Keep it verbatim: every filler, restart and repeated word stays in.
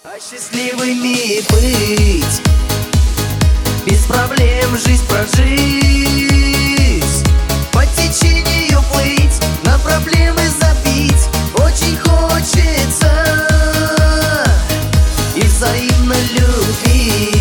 А счастливыми быть, без проблем жизнь прожить, по течению плыть, на проблемы забить очень хочется и взаимно любить.